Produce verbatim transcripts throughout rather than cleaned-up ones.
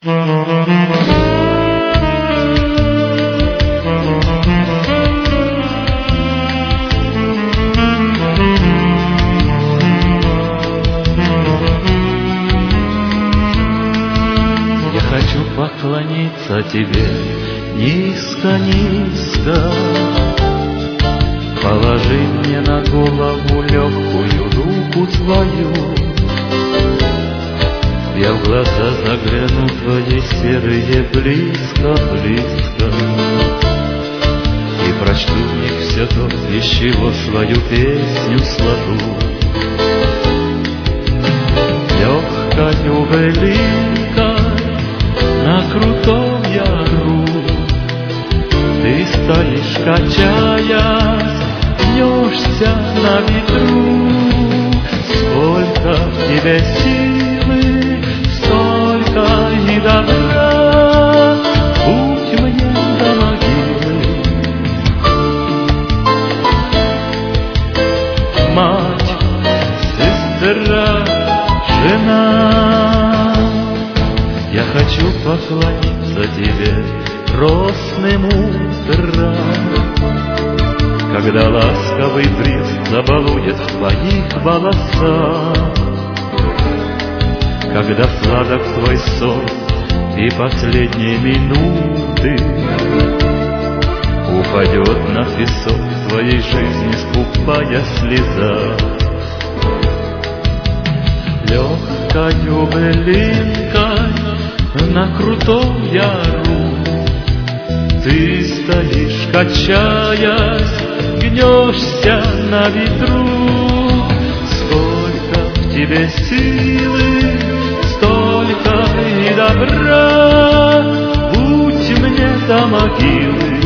Я хочу поклониться тебе низко-низко, положи мне на голову легкую руку твою. Я в глаза загляну твои серые близко-близко и прочту в них все то, из чего свою песню сложу. Легкою былинкой на крутом яру ты стоишь, качаясь, гнешься на ветру. Сколько в тебе силы, столько и добра, путь мне до могилы. Мать, сестра, жена, я хочу поклониться тебе росным утрам, когда ласковый бриз забалует в твоих волосах, когда сладок твой сон и последние минуты упадет на песок твоей жизни скупая слеза. Легкою былинкой на крутом яру ты стоишь, качаясь, гнешься на ветру. Сколько в тебе силы, столько и добра, будь мне до могилы.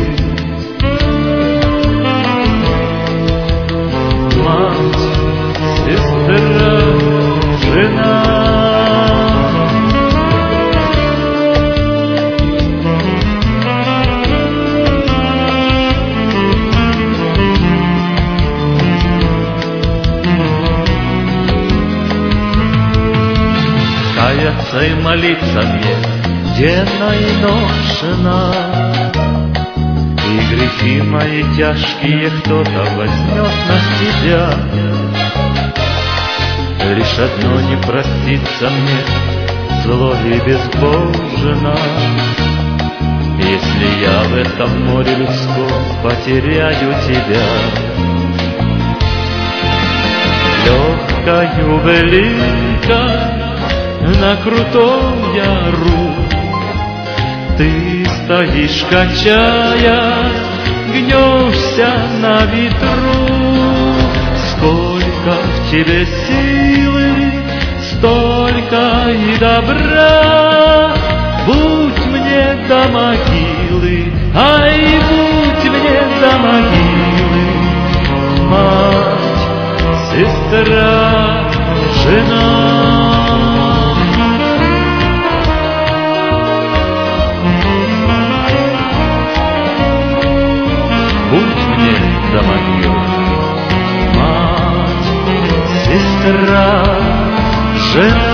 Мать, сестра, жена, каяться и молиться мне денно и ношено, и грехи мои тяжкие кто-то возьмет на себя. Лишь одно не простится мне, зло и безбожно, если я в этом море людском потеряю тебя. Легкою былинкой на крутом яру ты стоишь, качаясь, гнешься на ветру. Сколько в тебе силы, столько и добра, будь мне до могилы, ай, будь мне до могилы. Мать, сестра, жена, будь мне до могилы. Мать, сестра, жена.